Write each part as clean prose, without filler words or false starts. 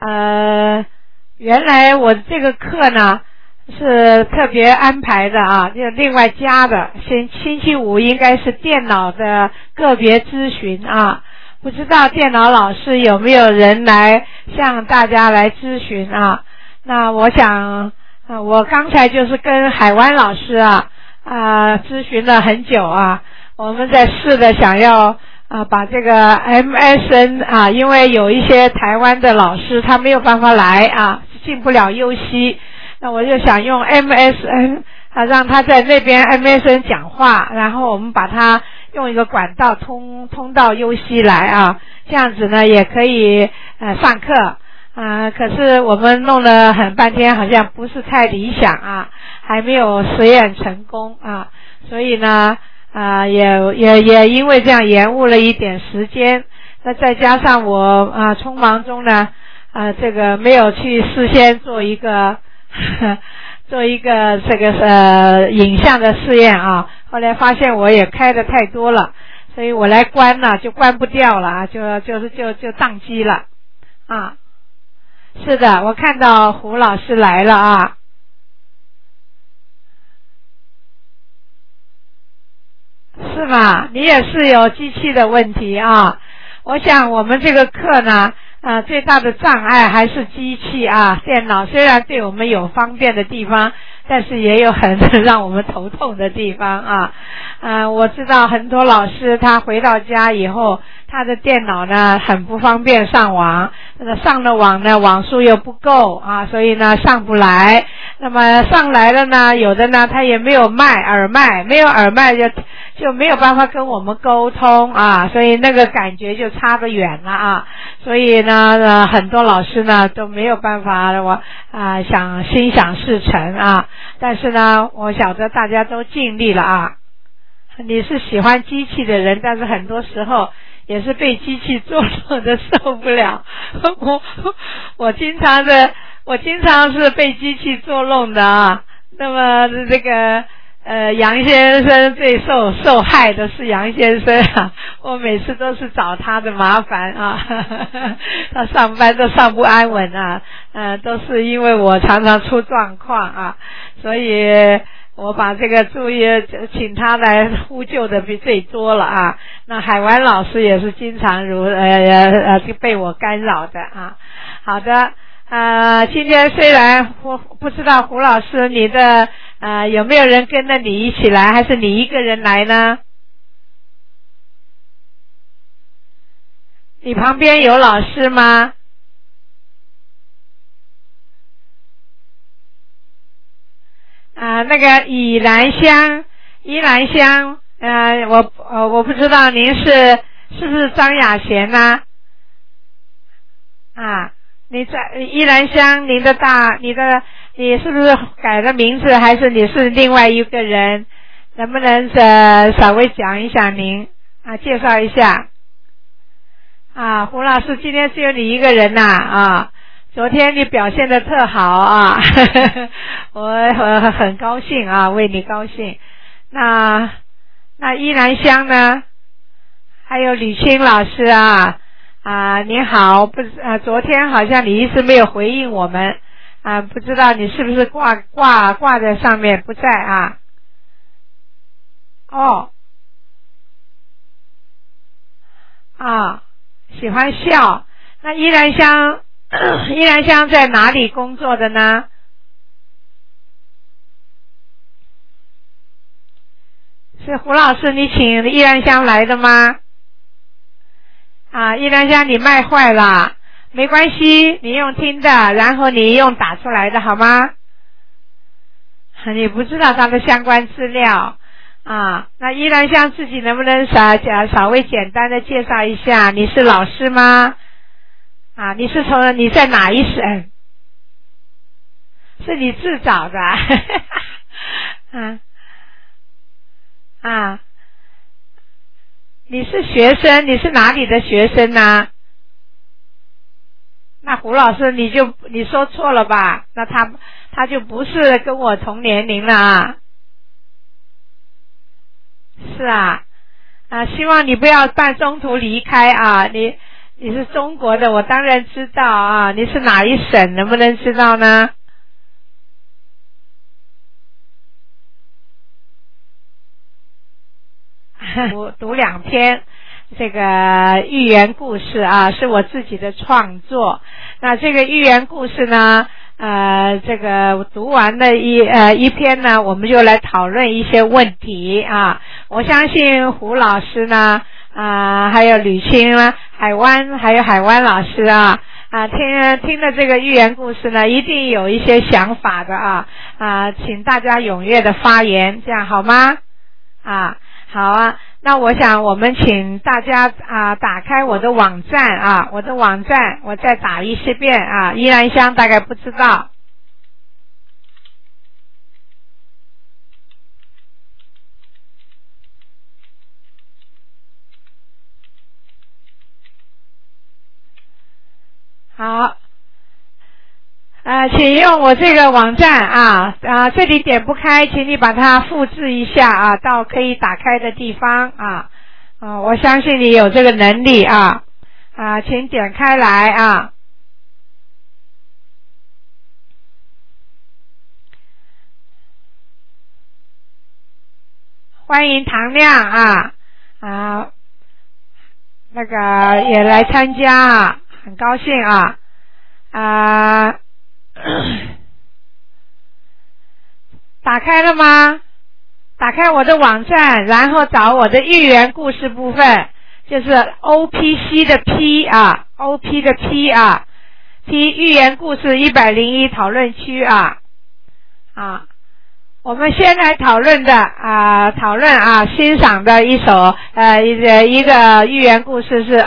原来我这个课呢是特别安排的啊，就另外加的。星期五应该是电脑的个别咨询啊，不知道电脑老师有没有人来向大家来咨询啊？那我想，我刚才就是跟海湾老师咨询了很久啊，我们在试着想要把这个 MSN 因为有一些台湾的老师他没有办法来进不了优西，那我就想用 MSN 让他在那边 MSN 讲话，然后我们把它用一个管道通到优西来这样子呢也可以上课可是我们弄了很半天好像不是太理想还没有实验成功所以呢也因为这样延误了一点时间，那再加上我匆忙中呢这个没有去事先做一个这个影像的试验后来发现我也开的太多了，所以我来关了就关不掉了就宕机了是的，我看到胡老师来了是吗？你也是有机器的问题我想我们这个课呢最大的障碍还是机器电脑虽然对我们有方便的地方，但是也有很让我们头痛的地方我知道很多老师他回到家以后，他的电脑呢很不方便上网，上了网呢网速又不够所以呢上不来，那么上来了呢有的呢他也没有耳麦，没有耳麦就没有办法跟我们沟通所以那个感觉就差得远了所以呢很多老师呢都没有办法心想事成但是呢我晓得大家都尽力了你是喜欢机器的人，但是很多时候也是被机器作弄的受不了我经常是被机器作弄的那么这个杨先生最受害的是杨先生我每次都是找他的麻烦他上班都上不安稳都是因为我常常出状况所以我把这个注意请他来呼救的比最多了那海湾老师也是经常被我干扰的好的今天虽然不知道胡老师你的有没有人跟着你一起来，还是你一个人来呢？你旁边有老师吗？那个宜兰乡，我不知道您是不是张雅贤呢？你在宜兰乡，你是不是改了名字，还是你是另外一个人？能不能稍微讲一下您介绍一下胡老师，今天只有你一个人昨天你表现得特好我很高兴为你高兴。那宜兰乡呢？还有吕清老师你好，昨天好像你一直没有回应我们不知道你是不是挂在上面不在喜欢笑。那宜兰乡在哪里工作的呢？是胡老师你请宜兰乡来的吗？宜兰乡你卖坏了，没关系，你用听的，然后你用打出来的好吗？你不知道他的相关资料那宜兰乡自己能不能稍微简单的介绍一下？你是老师吗？你在哪一省？是你自找的你是学生，你是哪里的学生呢？那胡老师你说错了吧？那他就不是跟我同年龄了是希望你不要中途离开你是中国的，我当然知道啊。你是哪一省？能不能知道呢？读2篇这个寓言故事啊，是我自己的创作。那这个寓言故事呢，这个读完的一篇呢，我们就来讨论一些问题啊。我相信胡老师呢，还有吕青啊，海湾老师啊，听了这个寓言故事呢，一定有一些想法的请大家踊跃的发言，这样好吗？好啊，那我想我们请大家打开我的网站我的网站我再打一遍依兰香大概不知道。好，请用我这个网站这里点不开，请你把它复制一下到可以打开的地方我相信你有这个能力请点开来欢迎唐亮那个也来参加很高兴打开了吗？打开我的网站，然后找我的寓言故事部分，就是 OPC 的 P的 P 寓言故事101讨论区我们先来讨论欣赏的一首一个寓言故事是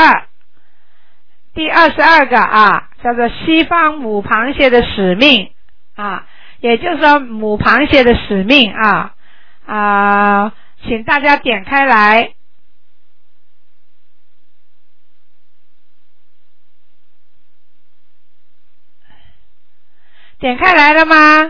第22个叫做西方母螃蟹的使命也就是说母螃蟹的使命请大家点开来。点开来了吗？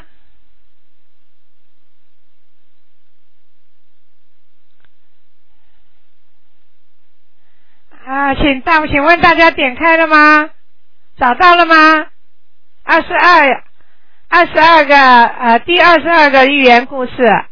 请问大家点开了吗？找到了吗？22个第22个寓言故事。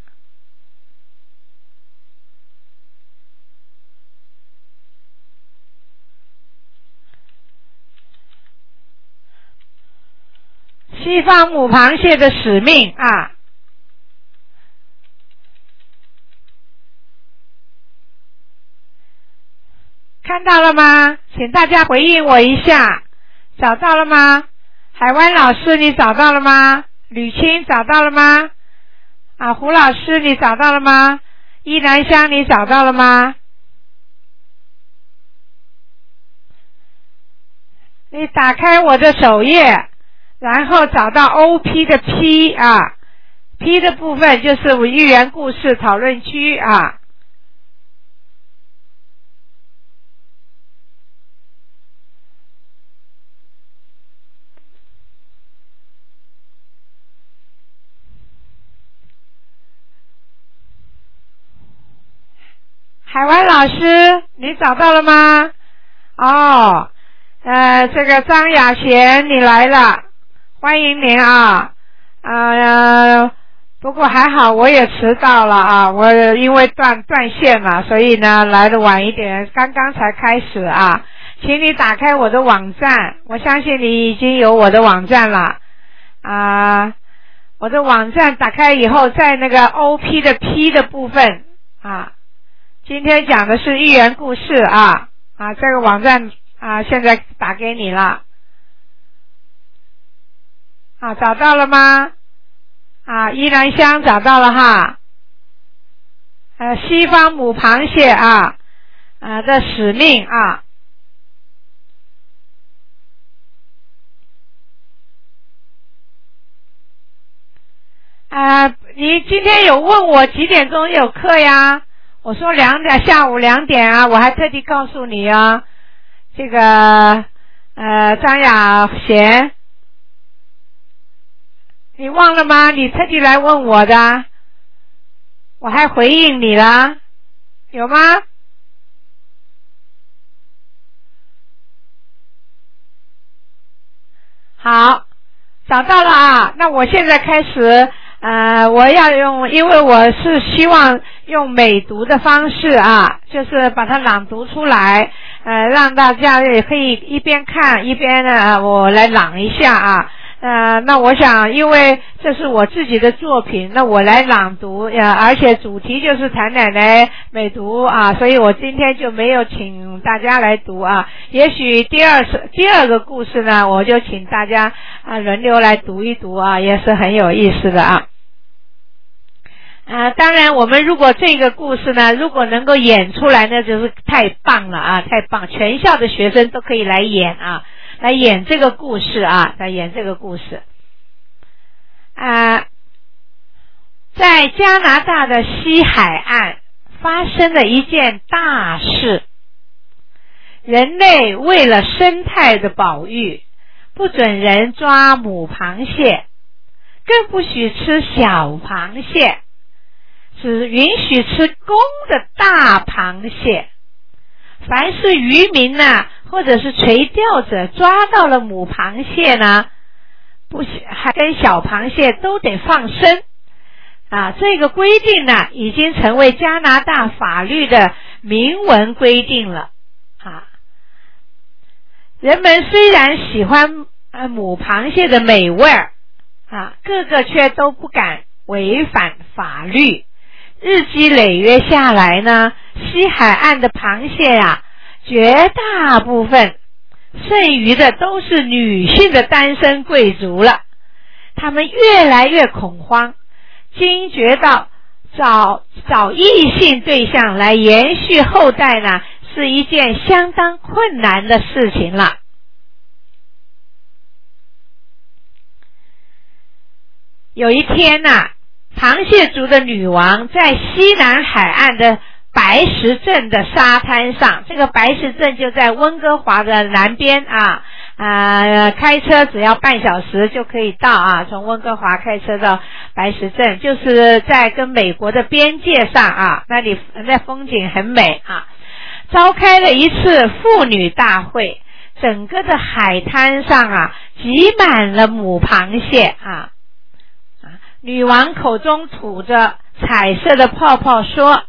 西方母螃蟹的使命看到了吗？请大家回应我一下，找到了吗？海湾老师你找到了吗？吕青找到了吗？胡老师你找到了吗？依兰香你找到了吗？你打开我的首页，然后找到 OP 的 P 的部分就是寓言故事讨论区海湾老师你找到了吗？这个张雅贤你来了，欢迎您不过还好我也迟到了我因为断线了，所以呢来得晚一点，刚刚才开始请你打开我的网站，我相信你已经有我的网站了我的网站打开以后，在那个 OP 的 P 的部分今天讲的是寓言故事这个网站现在打给你了找到了吗？依兰香找到了西方母螃蟹的使命你今天有问我几点钟有课呀？我说下午2点我还特地告诉你这个张雅贤你忘了吗？你特地来问我的，我还回应你了，有吗？你今天有问我几点钟有课呀？我说2点下午2点我还特地告诉你这个张雅贤你忘了吗？你特地来问我的，我还回应你了，有吗？ 有， 好，找到了啊。那我现在开始我要因为我是希望用美读的方式啊，就是把它朗读出来，让大家也可以一边看一边呢我来朗一下啊。那我想因为这是我自己的作品，那我来朗读而且主题就是谭奶奶美读啊，所以我今天就没有请大家来读啊。也许第二个故事呢，我就请大家轮流来读一读啊，也是很有意思的啊。当然我们如果这个故事呢如果能够演出来呢，就是太棒了啊，太棒，全校的学生都可以来演啊，来演这个故事啊，来演这个故事。在加拿大的西海岸发生了一件大事，人类为了生态的保育，不准人抓母螃蟹，更不许吃小螃蟹，只允许吃公的大螃蟹。凡是渔民呢或者是垂钓者抓到了母螃蟹呢，还跟小螃蟹都得放生啊。这个规定呢已经成为加拿大法律的明文规定了啊。人们虽然喜欢母螃蟹的美味啊，个个却都不敢违反法律。日积累月下来呢，西海岸的螃蟹啊，绝大部分剩余的都是女性的单身贵族了。他们越来越恐慌，惊觉到找异性对象来延续后代呢，是一件相当困难的事情了。有一天螃蟹族的女王在西南海岸的白石镇的沙滩上，这个白石镇就在温哥华的南边开车只要半小时就可以到啊，从温哥华开车到白石镇，就是在跟美国的边界上啊，那里那风景很美啊。召开了一次妇女大会，整个的海滩上挤满了母螃蟹女王口中吐着彩色的泡泡说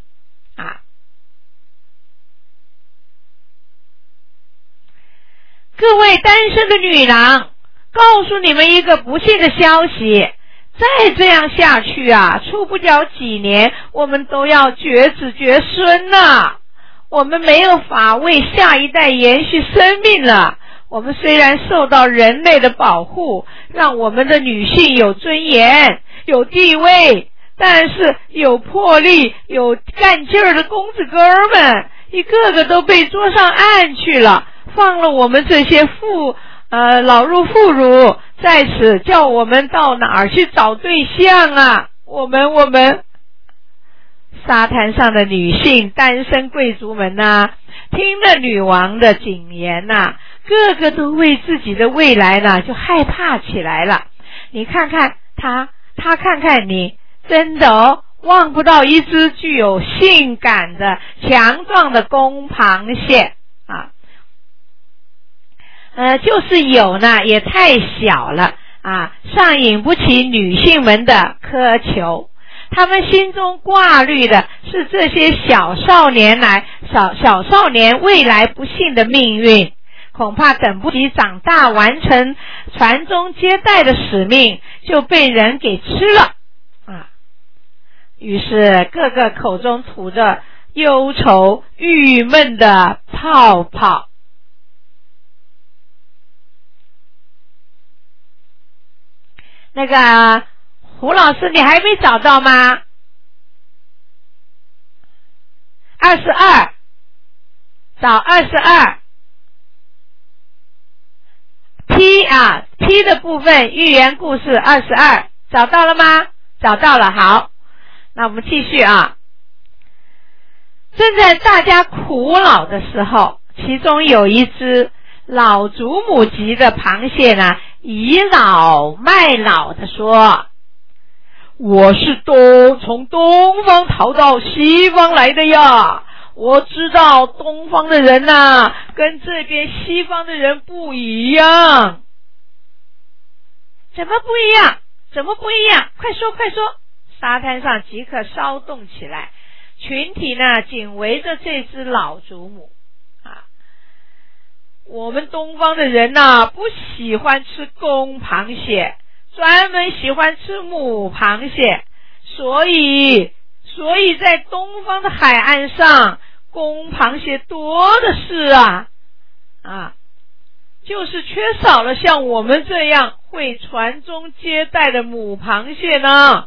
各位单身的女郎，告诉你们一个不幸的消息，再这样下去出不了几年，我们都要绝子绝孙了。我们没有法为下一代延续生命了。我们虽然受到人类的保护，让我们的女性有尊严有地位，但是有魄力有干劲儿的公子哥们一个个都被捉上岸去了，放了我们这些老弱妇孺在此，叫我们到哪儿去找对象我们沙滩上的女性单身贵族们听了女王的警言个个都为自己的未来就害怕起来了。你看看他看看你，真的望不到一只具有性感的强壮的公螃蟹就是有也太小了上引不起女性们的苛求。他们心中挂虑的是这些小少年未来不幸的命运，恐怕等不及长大完成传宗接代的使命，就被人给吃了于是个个口中吐着忧愁郁闷的泡泡。那个胡老师，你还没找到吗？22，找22。P 的部分寓言故事22，找到了吗？找到了，好，那我们继续正在大家苦恼的时候，其中有一只老祖母级的螃蟹倚老卖老的说，我是从东方逃到西方来的呀，我知道东方的人跟这边西方的人不一样。 怎么不一样？怎么不一样？快说快说！沙滩上即刻骚动起来，群体呢紧围着这只老祖母啊。我们东方的人呢不喜欢吃公螃蟹，专门喜欢吃母螃蟹，所以在东方的海岸上，公螃蟹多的是啊，就是缺少了像我们这样会传宗接代的母螃蟹呢。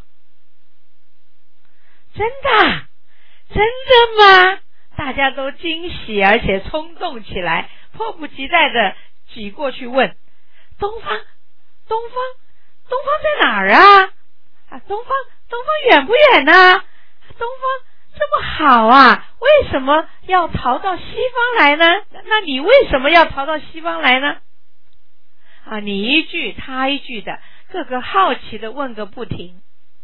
真的吗？大家都惊喜而且冲动起来，迫不及待的挤过去问：东方在哪儿啊？东方远不远呢？东方这么好啊，为什么要逃到西方来呢？那你为什么要逃到西方来呢？你一句他一句的，个个好奇的问个不停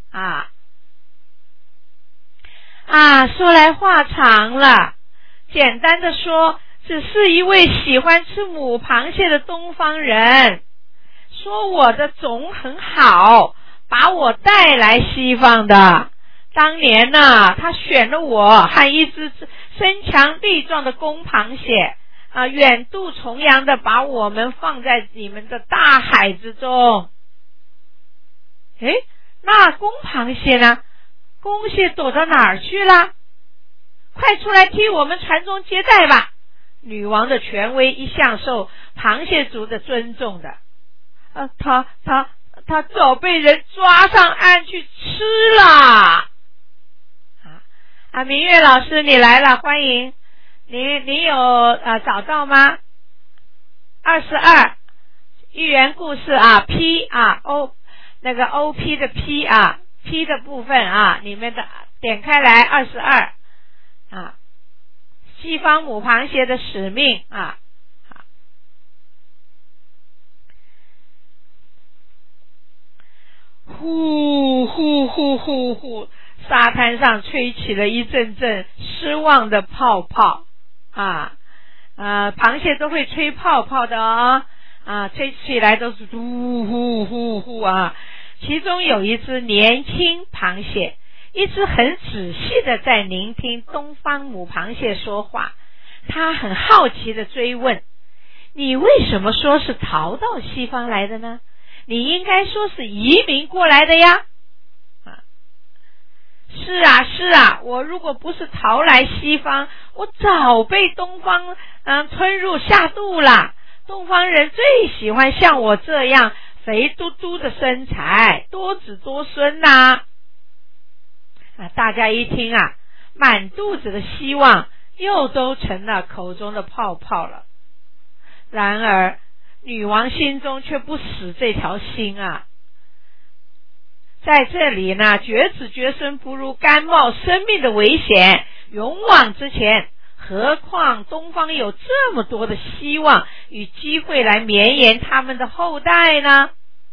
说来话长了，简单的说，只是一位喜欢吃母螃蟹的东方人说我的种很好，把我带来西方的。当年呢，他选了我和一只身强力壮的公螃蟹远渡重洋的把我们放在你们的大海之中。那公螃蟹呢？公蟹躲到哪儿去了？快出来替我们传宗接代吧！女王的权威一向受螃蟹族的尊重的。他早被人抓上岸去吃了。明月老师你来了，欢迎你有找到吗？22寓言故事P O 那个 OP 的 P 的部分里面的点开来22西方母螃蟹的使命呼呼呼呼呼，沙滩上吹起了一阵阵失望的泡泡螃蟹都会吹泡泡的吹起来都是呼呼呼呼其中有一只年轻螃蟹，一直很仔细的在聆听东方母螃蟹说话。他很好奇的追问：你为什么说是逃到西方来的呢？你应该说是移民过来的呀。是啊，我如果不是逃来西方，我早被东方吞入下肚了。东方人最喜欢像我这样肥嘟嘟的身材，多子多孙大家一听满肚子的希望又都成了口中的泡泡了。然而女王心中却不死这条心在这里呢，绝子绝孙不如甘冒生命的危险勇往直前，何况东方有这么多的希望与机会来绵延他们的后代呢？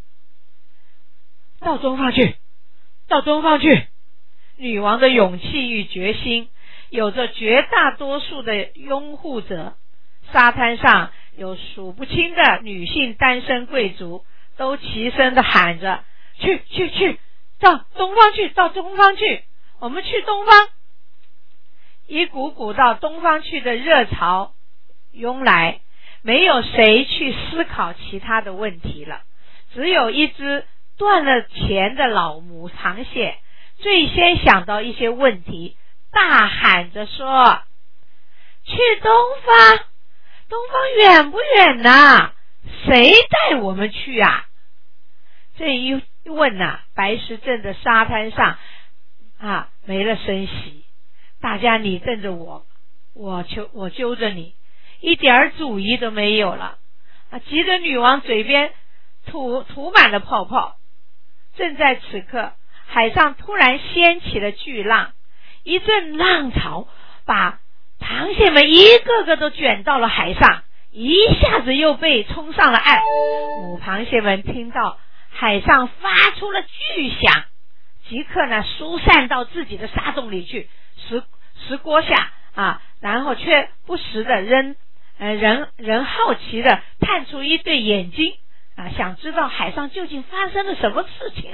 到东方去！女王的勇气与决心有着绝大多数的拥护者。沙滩上有数不清的女性单身贵族都齐声的喊着：去！到东方去！我们去东方！一股股到东方去的热潮涌来，没有谁去思考其他的问题了。只有一只断了钳的老母螃蟹最先想到一些问题，大喊着说：去东方远不远呢？谁带我们去这一问白石镇的沙滩上没了声息。大家你瞪着我揪着你，一点主意都没有了急得女王嘴边吐满了泡泡。正在此刻，海上突然掀起了巨浪，一阵浪潮把螃蟹们一个个都卷到了海上，一下子又被冲上了岸。母螃蟹们听到海上发出了巨响，即刻疏散到自己的沙洞里去，石锅下然后却不时的人好奇的探出一对眼睛想知道海上究竟发生了什么事情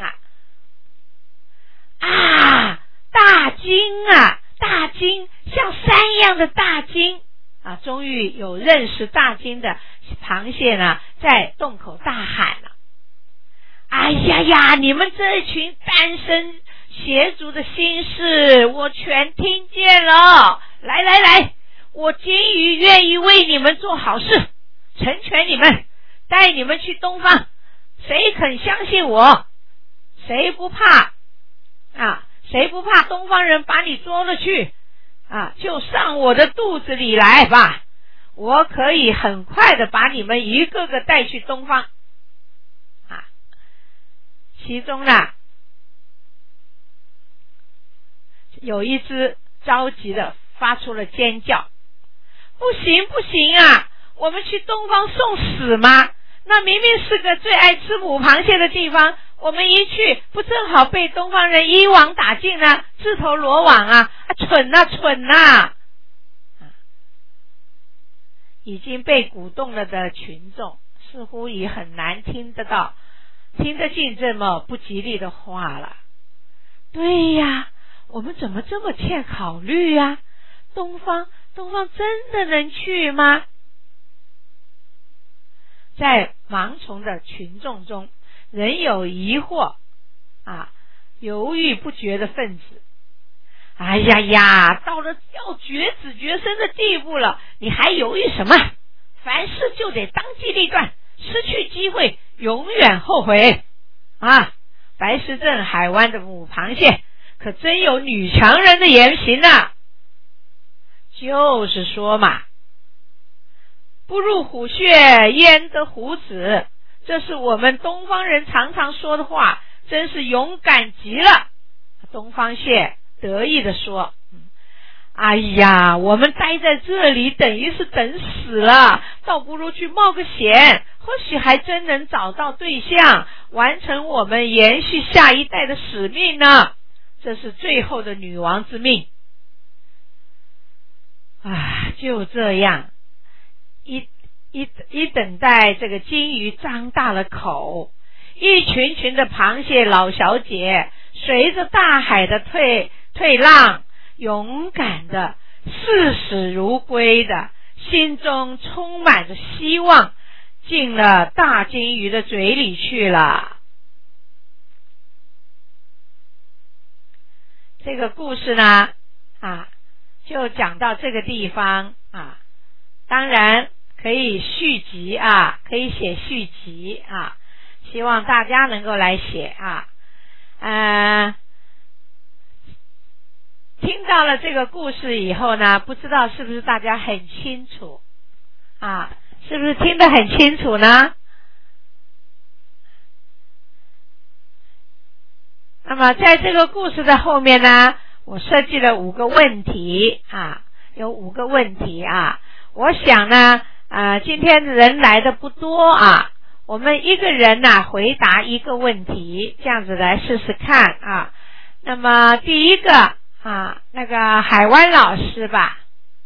大鲸大鲸，像山一样的大鲸终于有认识大鲸的螃蟹呢，在洞口大喊了：哎呀，你们这一群单身邪族的心事我全听见了，来，我鲸鱼愿意为你们做好事，成全你们，带你们去东方，谁肯相信我，谁不怕东方人把你捉了去就上我的肚子里来吧，我可以很快的把你们一个个带去东方其中呢有一只着急的发出了尖叫：不行我们去东方送死吗？那明明是个最爱吃母螃蟹的地方，我们一去不正好被东方人一网打尽呢，自投罗网蠢已经被鼓动了的群众似乎也很难听得进这么不吉利的话了。对呀，我们怎么这么欠考虑东方真的能去吗？在盲从的群众中仍有疑惑犹豫不决的分子。哎呀，到了要绝子绝孙的地步了，你还犹豫什么？凡事就得当机立断，失去机会永远后悔白石镇海湾的母螃蟹可真有女强人的言行就是说嘛，不入虎穴焉得虎子，这是我们东方人常常说的话，真是勇敢极了。东方蟹得意地说：哎呀，我们待在这里等于是等死了，倒不如去冒个险，或许还真能找到对象，完成我们延续下一代的使命呢，这是最后的女王之命。就这样一等待这个鲸鱼张大了口，一群群的螃蟹老小姐随着大海的退浪，勇敢的视死如归的，心中充满着希望，进了大鲸鱼的嘴里去了。这个故事呢就讲到这个地方当然可以续集可以写续集希望大家能够来写听到了这个故事以后呢，不知道是不是大家很清楚是不是听得很清楚呢？那么在这个故事的后面呢，我设计了5个问题有5个问题我想呢今天人来的不多我们一个人回答1个问题，这样子来试试看那么第一个那个海湾老师吧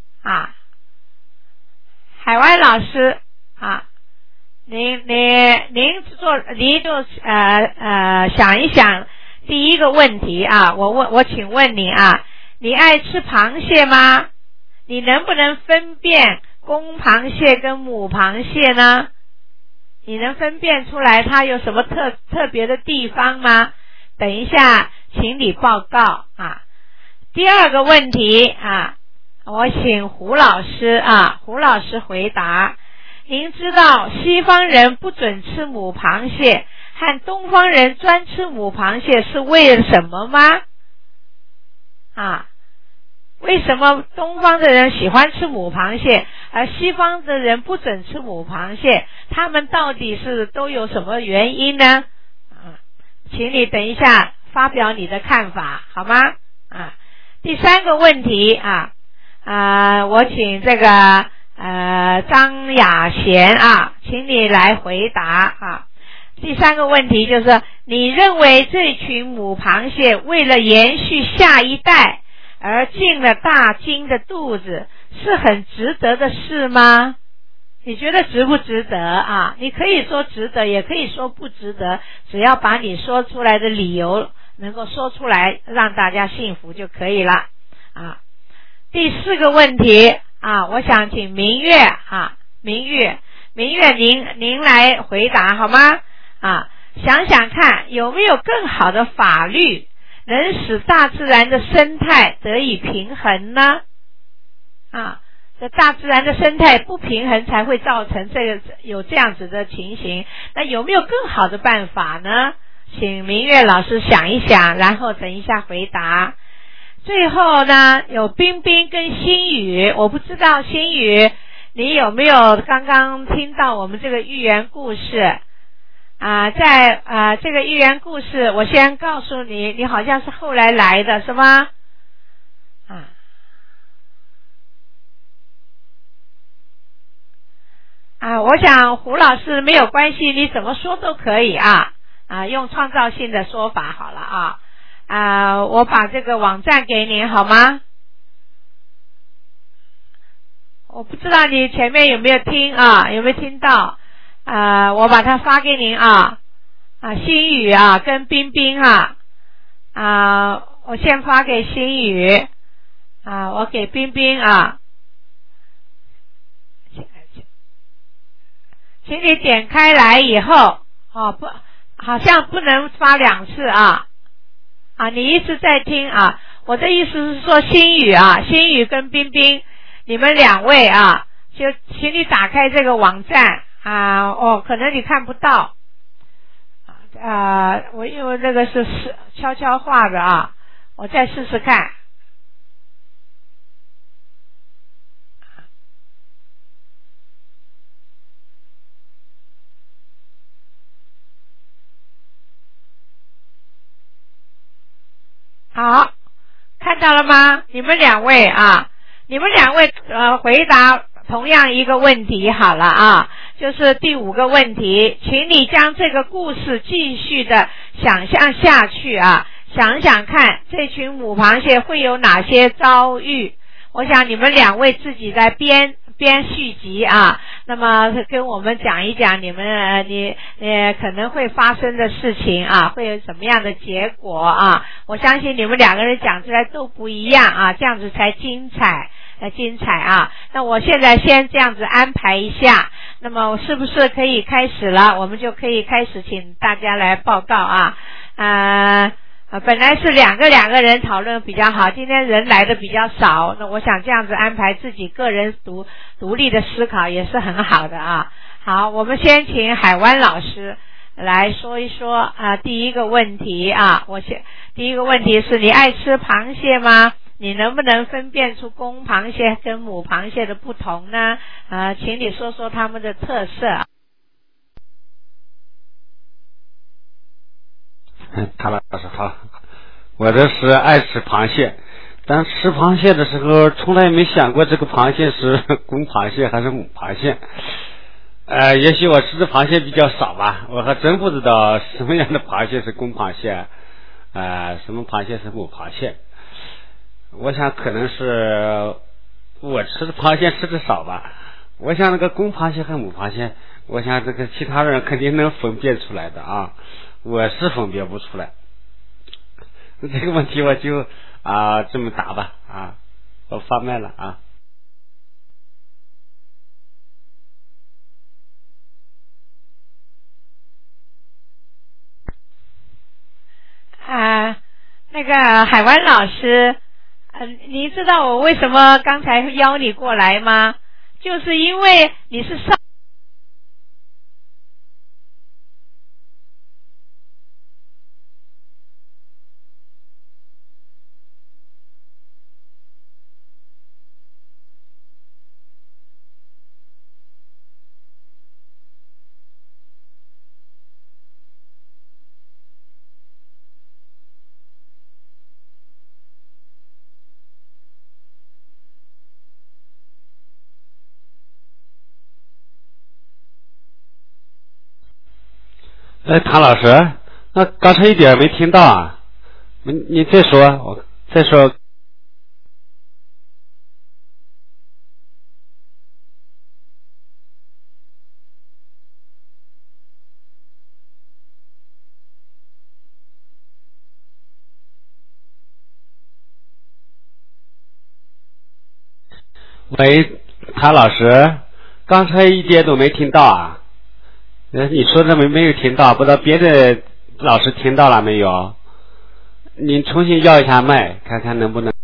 海湾老师您就想一想第一个问题我请问你你爱吃螃蟹吗？你能不能分辨公螃蟹跟母螃蟹呢？你能分辨出来它有什么特别的地方吗？等一下请你报告第二个问题我请胡老师胡老师回答。您知道西方人不准吃母螃蟹和东方人专吃母螃蟹是为了什么吗？为什么东方的人喜欢吃母螃蟹，而西方的人不准吃母螃蟹？他们到底是都有什么原因呢？请你等一下发表你的看法好吗？第三个问题我请这个张雅贤请你来回答第三个问题就是你认为这群母螃蟹为了延续下一代而进了大鲸的肚子是很值得的事吗？ 你觉得值不值得啊？你可以说值得，也可以说不值得，只要把你说出来的理由能够说出来，让大家信服就可以了啊。第4个问题啊，我想请明月啊，明月您来回答好吗？啊，想想看有没有更好的法律能使大自然的生态得以平衡呢？啊，这大自然的生态不平衡才会造成有这样子的情形，那有没有更好的办法呢？请明月老师想一想，然后等一下回答。最后呢，有冰冰跟心雨，我不知道心雨你有没有刚刚听到我们这个寓言故事啊？在这个寓言故事，我先告诉你，你好像是后来来的是吗？我想胡老师没有关系，你怎么说都可以啊，用创造性的说法好了啊，我把这个网站给您好吗？我不知道你前面有没有听啊，有没有听到我把它发给您心雨跟冰冰我先发给心雨我给冰冰请你点开来以后不，好像不能发2次你一直在听我的意思是说心雨跟冰冰你们2位就请你打开这个网站可能你看不到我因为那个是悄悄话的我再试试看。好，看到了吗？你们2位回答同样一个问题好了就是第5个问题，请你将这个故事继续的想象下去想想看这群母螃蟹会有哪些遭遇。我想你们2位自己在编续集那么跟我们讲一讲你们你可能会发生的事情会有什么样的结果我相信你们2个人讲出来都不一样这样子才精彩那我现在先这样子安排一下，那么是不是可以开始了？我们就可以开始请大家来报告本来是两个人讨论比较好，今天人来的比较少，那我想这样子安排自己个人独立的思考也是很好的好，我们先请海湾老师来说一说第一个问题第一个问题是你爱吃螃蟹吗？你能不能分辨出公螃蟹跟母螃蟹的不同呢？请你说说它们的特色。 唐老师好，我这是爱吃螃蟹，但吃螃蟹的时候从来没想过这个螃蟹是公螃蟹还是母螃蟹。也许我吃的螃蟹比较少吧，我还真不知道什么样的螃蟹是公螃蟹什么螃蟹是母螃蟹。我想可能是我吃的螃蟹吃的少吧，我想那个公螃蟹和母螃蟹，我想这个其他人肯定能分辨出来的我是分辨不出来。这个问题我就这么答吧我发麦了那个海湾老师你知道我为什么刚才邀你过来吗？就是因为你是唐老师，那刚才一点没听到你再说，我再说。 喂，谭老师，刚才一点都没听到啊。你说的没有听到，不知道别的老师听到了没有？您重新要一下麦，看看能不能。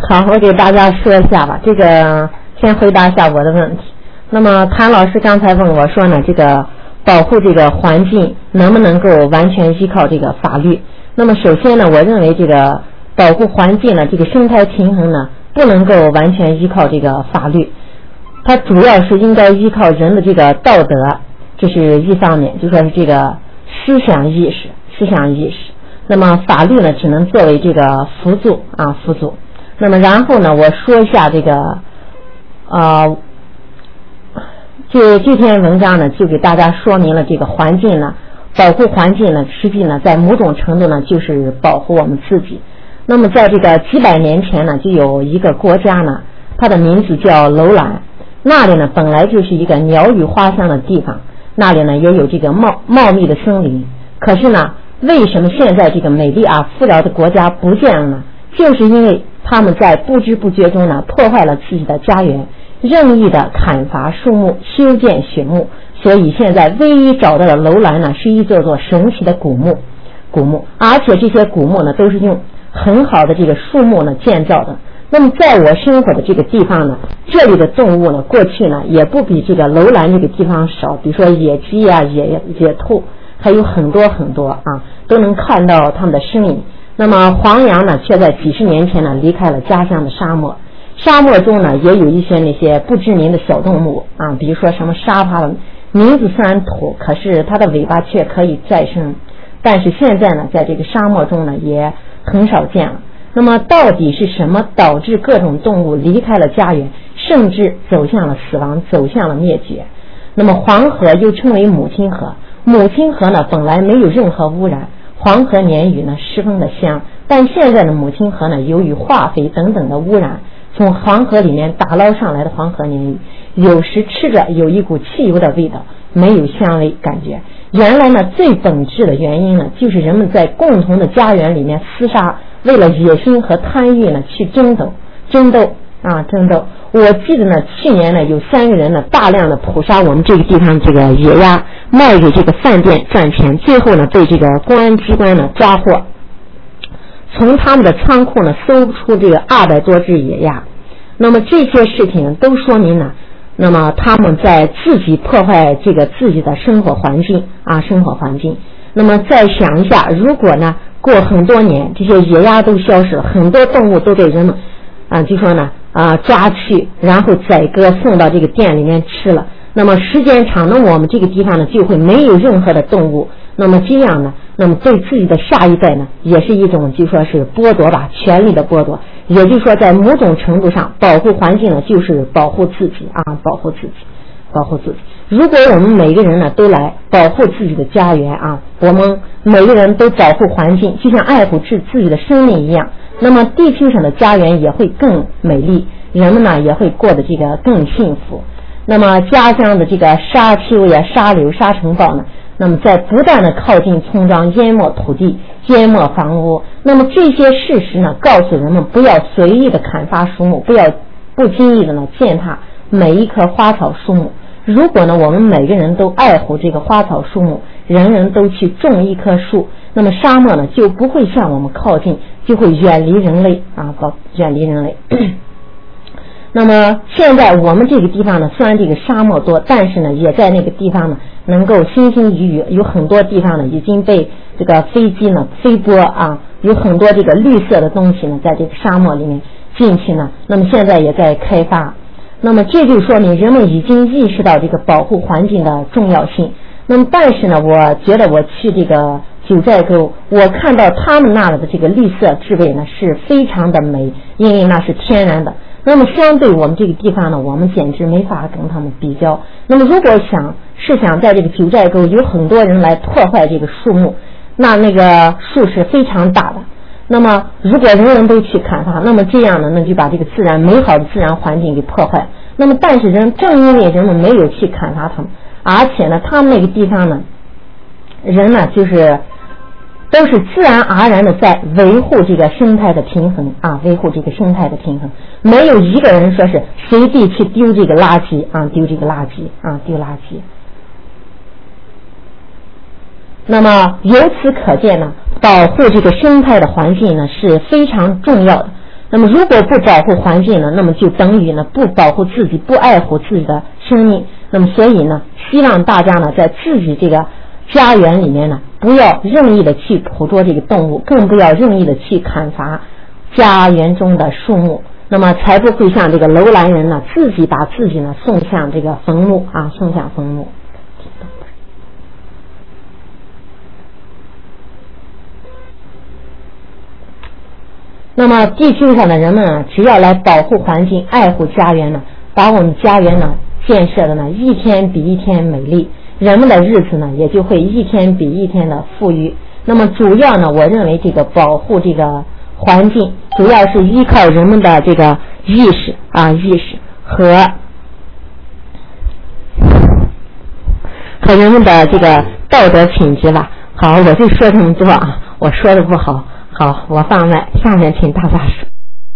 好，我给大家说一下吧。这个先回答一下我的问题。那么谭老师刚才问我说呢，这个保护这个环境能不能够完全依靠这个法律？那么首先呢，我认为这个保护环境呢，这个生态平衡呢，不能够完全依靠这个法律，它主要是应该依靠人的这个道德，这是一方面，就说是这个思想意识。那么法律呢，只能作为这个辅助。那么然后呢，我说一下这个就这篇文章呢，就给大家说明了这个环境呢，保护环境呢，实际呢，在某种程度呢，就是保护我们自己。那么在这个几百年前呢，就有一个国家呢，它的名字叫楼兰，那里呢本来就是一个鸟语花香的地方，那里呢也有这个茂密的森林。可是呢，为什么现在这个美丽富饶的国家不见了呢？就是因为他们在不知不觉中呢，破坏了自己的家园，任意的砍伐树木，修建雪墓。所以现在唯一找到的楼兰呢，是一座座神奇的古墓，而且这些古墓呢，都是用很好的这个树木呢建造的。那么在我生活的这个地方呢，这里的动物呢，过去呢也不比这个楼兰这个地方少，比如说野鸡野兔，还有很多都能看到它们的身影。那么黄羊呢，却在几十年前呢离开了家乡的沙漠中呢，也有一些那些不知名的小动物比如说什么沙发的名字虽然土，可是它的尾巴却可以再生。但是现在呢，在这个沙漠中呢，也很少见了。那么到底是什么导致各种动物离开了家园，甚至走向了死亡，走向了灭绝？那么黄河又称为母亲河，母亲河呢本来没有任何污染，黄河年雨呢十分的香，但现在的母亲河呢，由于化肥等等的污染，从黄河里面打捞上来的黄河年雨，有时吃着有一股汽油的味道，没有香味感觉。原来呢，最本质的原因呢，就是人们在共同的家园里面厮杀，为了野心和贪欲呢去争斗。我记得呢，去年呢有3个人呢大量的捕杀我们这个地方这个野鸭，卖给这个饭店赚钱，最后呢被这个公安机关呢抓获，从他们的仓库呢搜出这个200多只野鸭。那么这些事情都说明呢，那么他们在自己破坏这个自己的生活环境。那么再想一下，如果呢过很多年这些野鸭都消失了，很多动物都被人们就说呢抓去，然后宰割送到这个店里面吃了，那么时间长，那我们这个地方呢就会没有任何的动物。那么这样呢，那么对自己的下一代呢，也是一种就说是剥夺吧，权利的剥夺。也就是说，在某种程度上，保护环境呢，就是保护自己。如果我们每个人呢都来保护自己的家园我们每个人都保护环境，就像爱护自己的生命一样，那么地球上的家园也会更美丽，人们呢也会过得这个更幸福。那么家乡的这个沙丘沙流、沙尘暴呢，那么在不断的靠近村庄，淹没土地，淹没房屋。那么这些事实呢，告诉人们不要随意的砍伐树木，不要不经意的呢践踏每一棵花草树木。如果呢我们每个人都爱护这个花草树木，人人都去种一棵树，那么沙漠呢就不会向我们靠近，就会远离人类。那么现在我们这个地方呢，虽然这个沙漠多，但是呢也在那个地方呢能够星星雨雨，有很多地方呢已经被这个飞机呢飞播有很多这个绿色的东西呢在这个沙漠里面进去呢，那么现在也在开发。那么这就说明人们已经意识到这个保护环境的重要性。那么但是呢，我觉得我去这个九寨沟，我看到他们那里的这个绿色植被呢是非常的美，因为那是天然的。那么相对我们这个地方呢，我们简直没法跟他们比较。那么如果想在这个九寨沟有很多人来破坏这个树木，那个树是非常大的。那么如果人人都去砍伐，那么这样呢，那就把这个美好的自然环境给破坏。那么但是正因为人们没有去砍伐它们，而且呢他们那个地方呢，人呢就是都是自然而然的在维护这个生态的平衡没有一个人说是随地去丢这个垃圾丢垃圾。那么由此可见呢，保护这个生态的环境呢是非常重要的。 那么如果不保护环境呢，那么就等于呢不保护自己，不爱护自己的生命。那么所以呢，希望大家呢在自己这个家园里面呢，不要任意的去捕捉这个动物，更不要任意的去砍伐家园中的树木，那么才不会像这个楼兰人呢，自己把自己呢送向这个坟墓啊，送向坟墓。那么地球上的人们啊，只要来保护环境、爱护家园呢，把我们家园呢建设的呢一天比一天美丽，人们的日子呢也就会一天比一天的富裕。那么主要呢，我认为这个保护这个环境，主要是依靠人们的这个意识和人们的这个道德品质吧。好，我就说这么多啊，我说的不好。好，我放在下面，请大家说。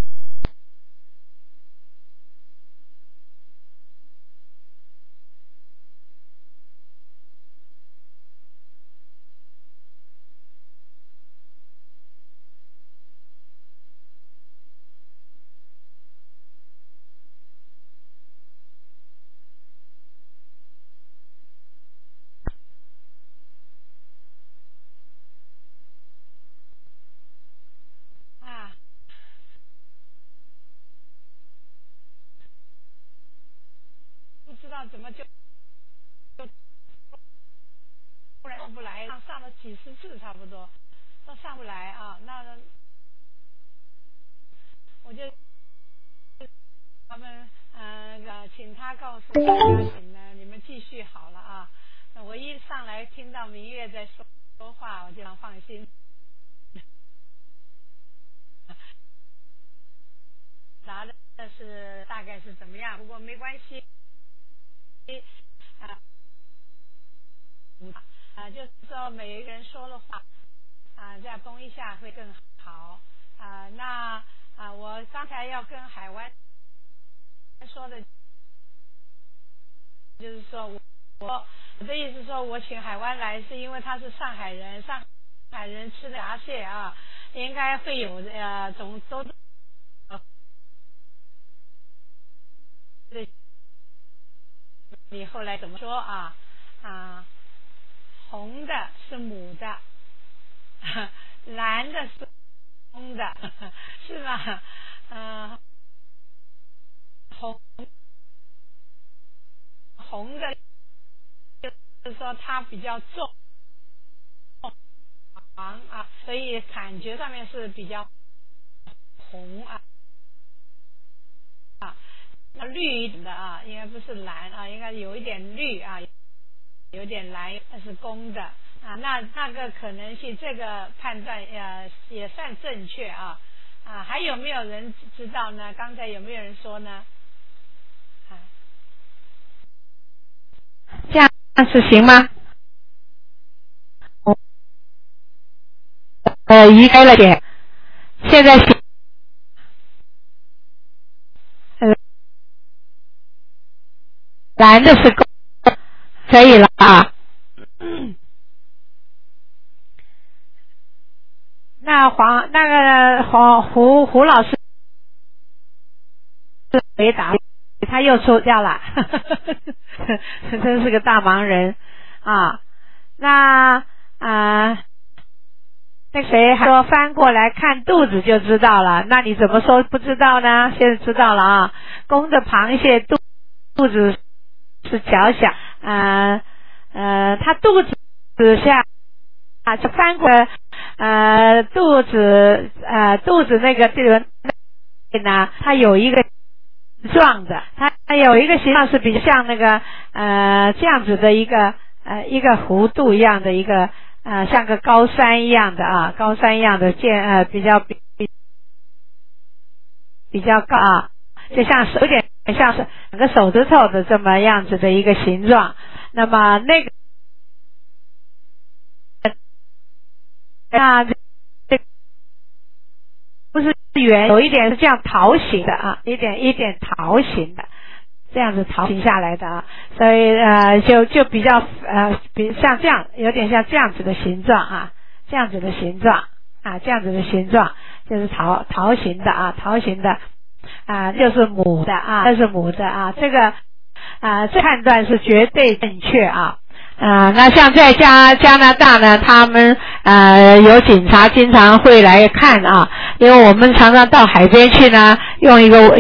怎么就突然不来，上了几十次差不多都上不来啊。那我就他们请他告诉大家，请呢你们继续好了啊。那我一上来听到明月在说话，我就放心。答的是大概是怎么样，不过没关系。就是说每一个人说的话再崩一下会更好那我刚才要跟海湾说的，就是说我的意思说，我请海湾来是因为他是上海人，上海人吃的闸蟹啊，应该会有都你后来怎么说红的是母的，蓝的是公的，是吧？红的就是说它比较重所以感觉上面是比较红绿一点的应该不是蓝应该有一点绿有点蓝，那是公的那个可能性，这个判断也算正确还有没有人知道呢？刚才有没有人说呢？ 这样是行吗？移开了点，现在行。蓝的是公，可以了那胡老师回答，他又抽掉了，真是个大忙人那谁还说翻过来看肚子就知道了？那你怎么说不知道呢？现在知道了公的螃蟹肚子是小小它肚子下就翻过来肚子那个这个呢，它有一个状的，它有一个形状是比较像那个这样子的一个弧度一样的一个像个高山一样的高山一样的比较高就像有点像是两个手指头的这么样子的一个形状。那么那个不是圆，有一点是这样桃形的一点桃形的，这样子桃形下来的所以就比较比像这样，有点像这样子的形状这样子的形状这样子的形状， 就是桃形的啊，桃形的啊，就是母的啊，这是母的啊，这个这判断是绝对正确啊。那像在加拿大呢，他们有警察经常会来看啊，因为我们常常到海边去呢，用一个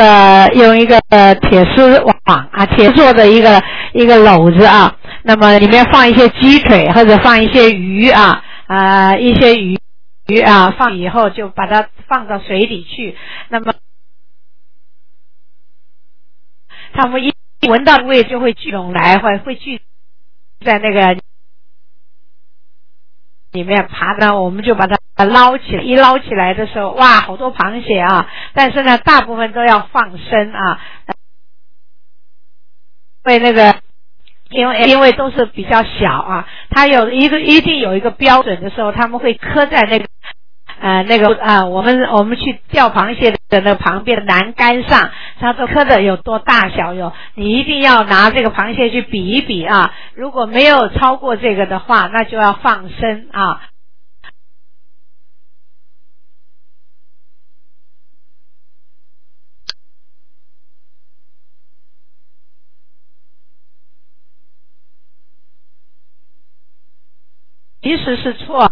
铁丝网啊，铁做的一个篓子啊，那么里面放一些鸡腿或者放一些鱼啊，一些鱼啊，放以后就把它放到水里去，那么他们一闻到味就会聚拢来，会聚在那个里面爬呢，我们就把它捞起来，一捞起来的时候，哇，好多螃蟹啊！但是呢，大部分都要放生啊，因为都是比较小啊，它一定有一个标准的时候，他们会刻在我们去钓螃蟹的那个旁边的栏杆上，它都刻的有多大小，你一定要拿这个螃蟹去比一比啊，如果没有超过这个的话，那就要放生啊。其实是错。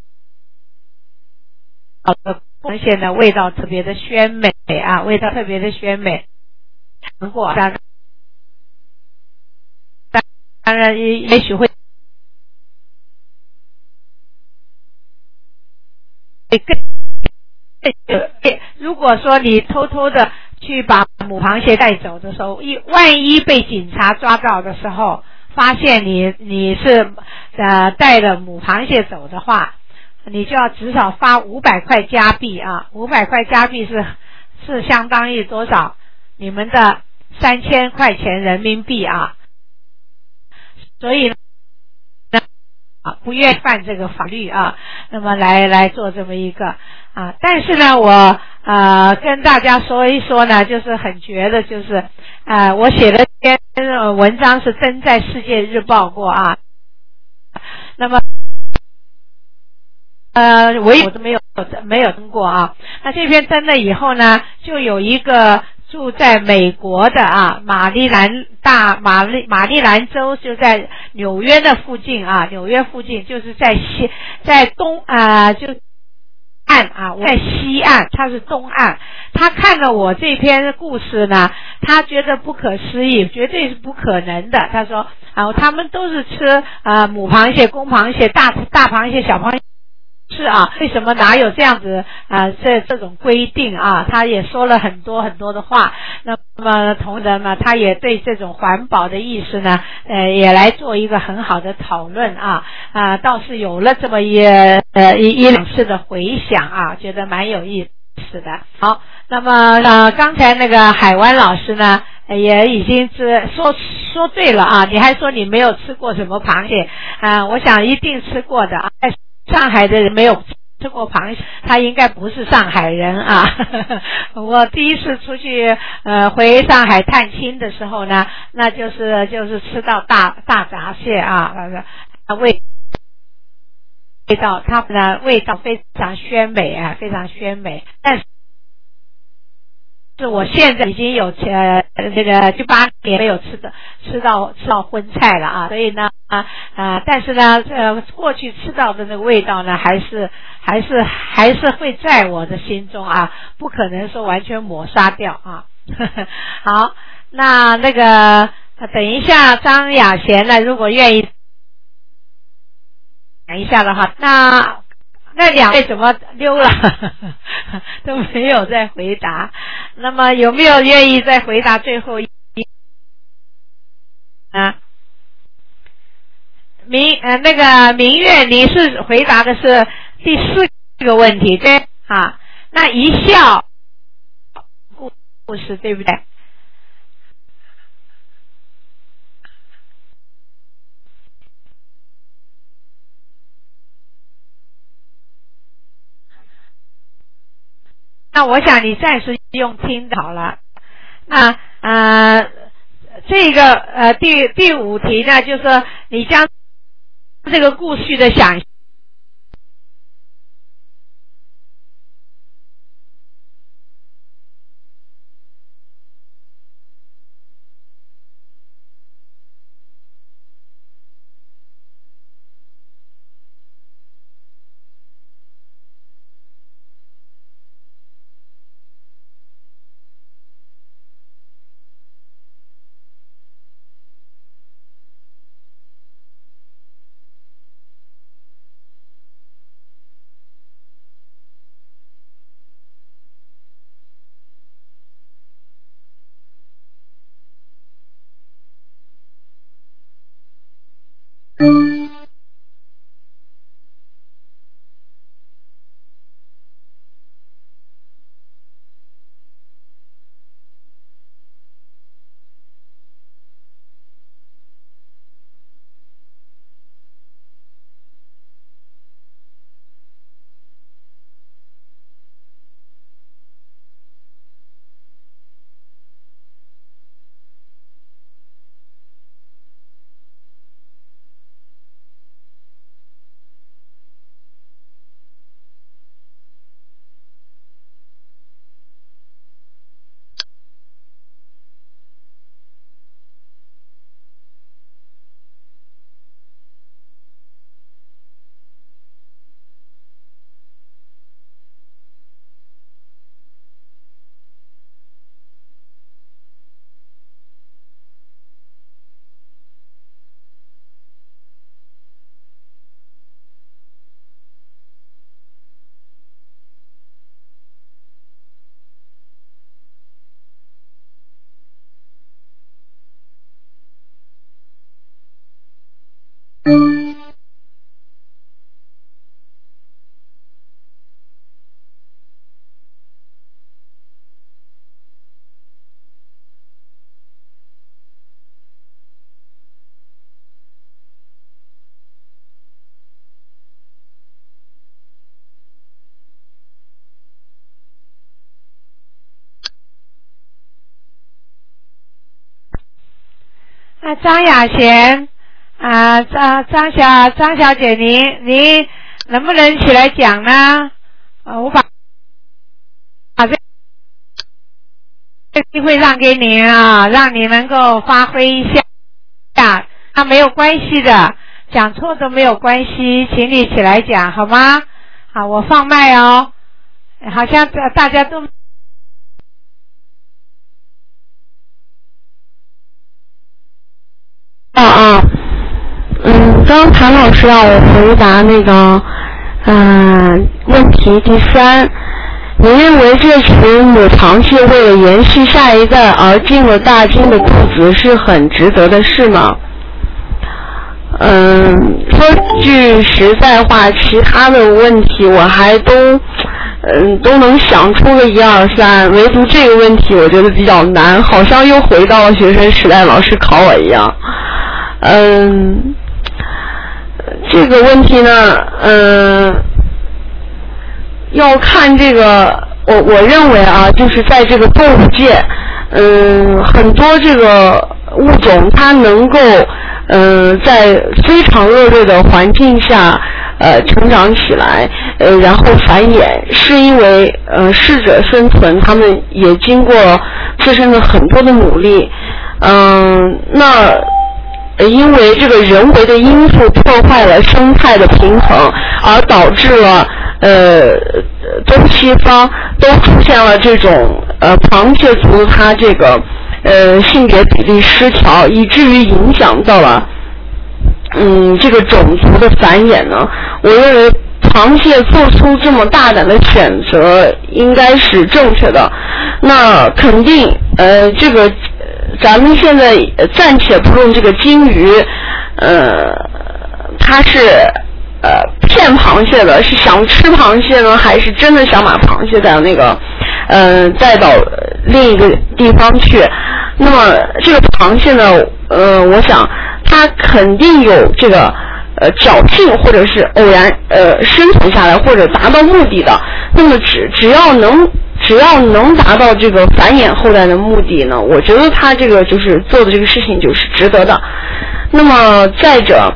螃蟹呢，味道特别的鲜美啊，味道特别的鲜美。尝过，当然也许会如果说你偷偷的去把母螃蟹带走的时候，万一被警察抓到的时候，发现你是带了母螃蟹走的话，你就要至少发500块加币啊，500块加币是相当于多少？你们的3000块钱人民币啊。所以呢，不愿意犯这个法律啊，那么来做这么一个啊。但是呢，我跟大家说一说呢，就是很绝的，就是我写的篇文章是登在《世界日报》过啊。那么我都没有登过啊。那这篇登了以后呢，就有一个住在美国的啊，马里兰州，就在纽约的附近啊，纽约附近就是在东就岸啊，我在西岸，他是东岸。他看了我这篇故事呢，他觉得不可思议，绝对是不可能的。他说他们都是吃母螃蟹、公螃蟹、大螃蟹、小螃蟹。是啊，为什么哪有这样子这种规定啊？他也说了很多很多的话。那么同时呢，他也对这种环保的意识呢，也来做一个很好的讨论啊。倒是有了这么一两次的回响啊，觉得蛮有意思的。好，那么刚才那个海湾老师呢，也已经说对了啊。你还说你没有吃过什么螃蟹我想一定吃过的啊。上海的人没有吃过螃蟹，他应该不是上海人啊。我第一次出去回上海探亲的时候呢，那就是吃到大闸蟹啊，味道它的味道非常鲜美啊，非常鲜美。但是我现在已经有这个就8年没有吃到荤菜了啊，所以呢但是呢过去吃到的那个味道呢，还是会在我的心中啊，不可能说完全抹杀掉啊。好，那个等一下张雅贤呢，如果愿意讲一下的话，那2位怎么溜了？都没有再回答。那么有没有愿意再回答最后一明月，你是回答的是第4个问题对啊？那一笑故事对不对？那我想你暂时用听的好了。那这个第5题呢，就是说你将这个故事的想张雅贤张小姐，您能不能起来讲呢？我把这个机会让给您啊，让你能够发挥一下，那没有关系的，讲错都没有关系，请你起来讲好吗？好，我放麦哦，好像大家都刚谭老师让我回答那个问题第3，您认为这群母螃蟹为了延续下一代而进了大鲸的肚子是很值得的事吗？说句实在话，其他的问题我还都能想出个1、2、3，唯独这个问题我觉得比较难，好像又回到了学生时代老师考我一样。这个问题呢，要看这个，我认为啊，就是在这个动物界，很多这个物种它能够在非常恶劣的环境下成长起来，然后繁衍，是因为适者生存，他们也经过自身的很多的努力，那因为这个人为的因素破坏了生态的平衡，而导致了东西方都出现了这种螃蟹族它这个性别比例失调，以至于影响到了这个种族的繁衍呢。我认为螃蟹做出这么大胆的选择应该是正确的。那肯定这个咱们现在暂且不论这个鲸鱼它是骗螃蟹的，是想吃螃蟹呢，还是真的想把螃蟹带到那个带到另一个地方去？那么这个螃蟹呢，我想它肯定有这个侥幸或者是偶然生存下来或者达到目的的。那么只要能达到这个繁衍后代的目的呢，我觉得他这个就是做的这个事情就是值得的。那么再者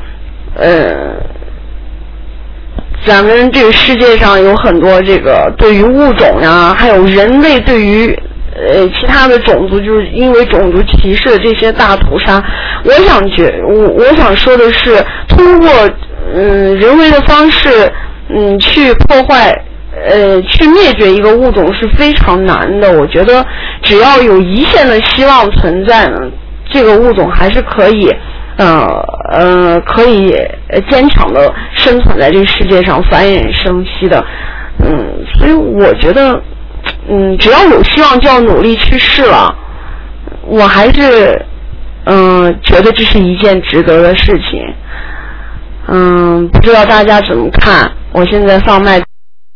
咱们这个世界上有很多这个对于物种呀，还有人类对于其他的种族，就是因为种族歧视的这些大屠杀，我想说的是，通过人为的方式去破坏去灭绝一个物种是非常难的。我觉得只要有一线的希望存在呢，这个物种还是可以可以坚强的生存在这个世界上，繁衍生息的。所以我觉得只要有希望就要努力去试了。我还是觉得这是一件值得的事情。不知道大家怎么看？我现在放麦。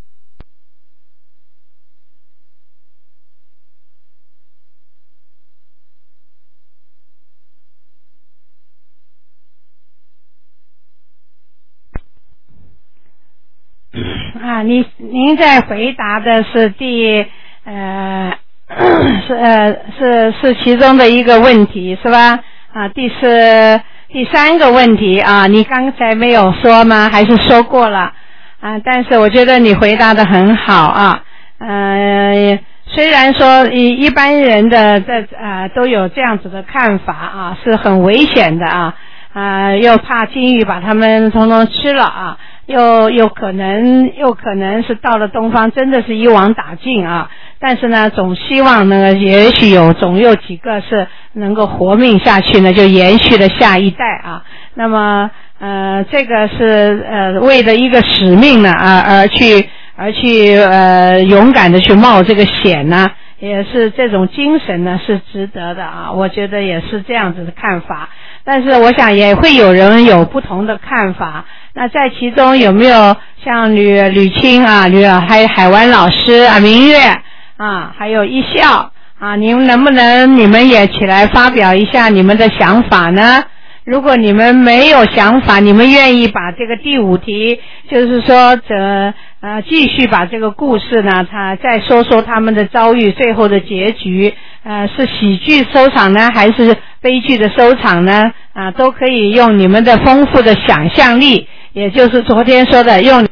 您在回答的是是其中的一个问题是吧？第3个问题你刚才没有说吗？还是说过了？但是我觉得你回答得很好虽然说一般人的都有这样子的看法是很危险的又怕鲸鱼把它们统统吃了又可能是到了东方真的是一网打尽但是呢总希望呢也许总有几个是能够活命下去呢，就延续了下一代那么这个是为了一个使命呢而去勇敢的去冒这个险呢，也是这种精神呢是值得的我觉得也是这样子的看法。但是我想也会有人有不同的看法。那在其中有没有像吕青还有海湾老师明月还有一笑你们也起来发表一下你们的想法呢？如果你们没有想法，你们愿意把这个第5题，就是说继续把这个故事呢，他再说说他们的遭遇，最后的结局，是喜剧收场呢，还是悲剧的收场呢？都可以用你们的丰富的想象力，也就是昨天说的，用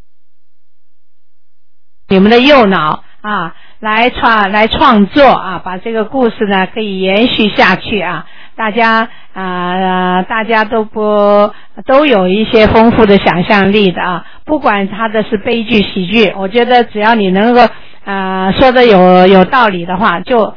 你们的右脑来创作把这个故事呢可以延续下去大家都有一些丰富的想象力的不管它的是悲剧喜剧，我觉得只要你能够说的有道理的话，就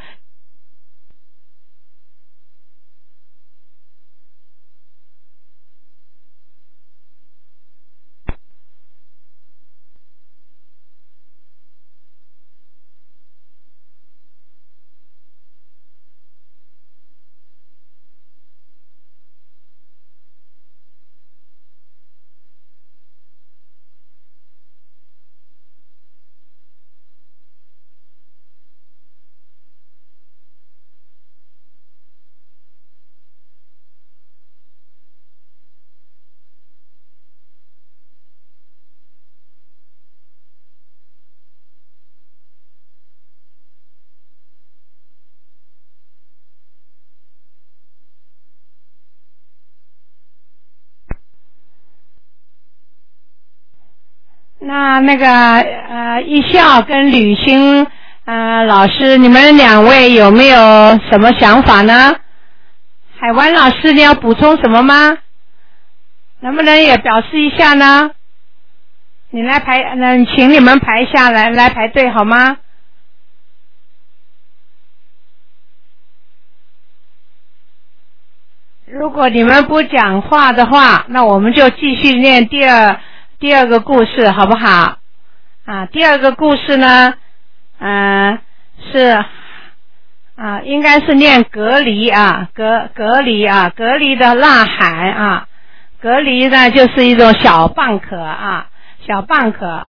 那个一笑跟吕星老师，你们两位有没有什么想法呢？海湾老师，你要补充什么吗？能不能也表示一下呢？你来请你们排下来排队好吗？如果你们不讲话的话，那我们就继续念第二个故事好不好？第二个故事呢是应该是念隔离隔离的呐喊隔离呢就是一种小蚌壳小蚌壳